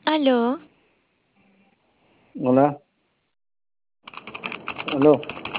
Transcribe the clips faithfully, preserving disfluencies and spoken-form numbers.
Aló, Hola, aló,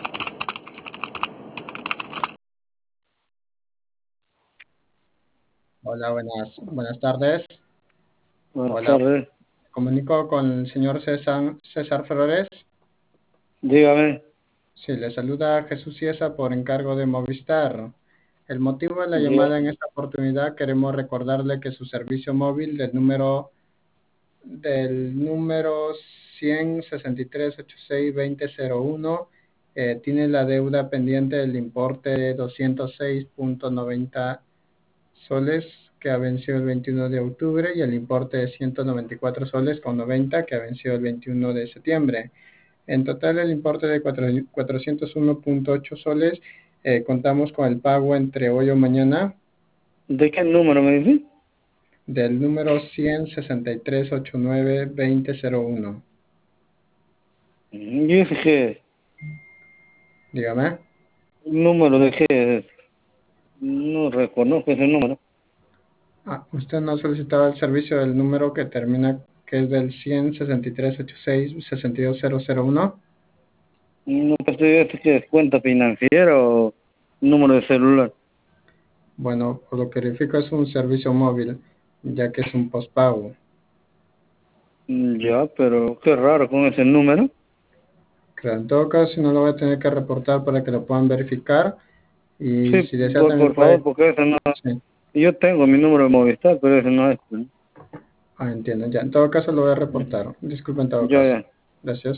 Hola, buenas, buenas tardes. buenas Hola, tardes. me comunico con el señor César, César Flores. Dígame. Sí, le saluda Jesús Ciesa por encargo de Movistar. El motivo de la Ya, llamada en esta oportunidad, queremos recordarle que su servicio móvil del número del número uno cero seis tres ocho seis dos cero cero uno eh, tiene la deuda pendiente del importe de doscientos seis punto noventa soles que ha vencido el veintiuno de octubre y el importe de ciento noventa y cuatro soles con noventa que ha vencido el veintiuno de septiembre. En total el importe de cuatrocientos uno punto ocho soles. Eh, contamos con el pago entre hoy o mañana ¿de qué número me dice? del número uno cero seis tres ocho nueve dos cero cero uno. ¿Y ese qué es? Dígame. ¿Número de qué es? No reconozco ese número. Ah, usted no solicitaba el servicio del número que termina, que es del uno cero seis tres ocho seis seis dos cero cero uno. No sé ese qué es, cuenta financiera o número de celular. Bueno, por lo que verifico es un servicio móvil, ya que es un postpago. Mm, Ya, pero qué raro con ese número. Claro, en todo caso, si no lo voy a tener que reportar para que lo puedan verificar. Y Sí, si desea por, también por favor, puede... porque ese no. Sí, Yo tengo mi número de Movistar, pero ese no es. ah, entiendo. Ya, en todo caso lo voy a Ujú. reportar. Disculpe en todo Ya, caso. ya. Gracias.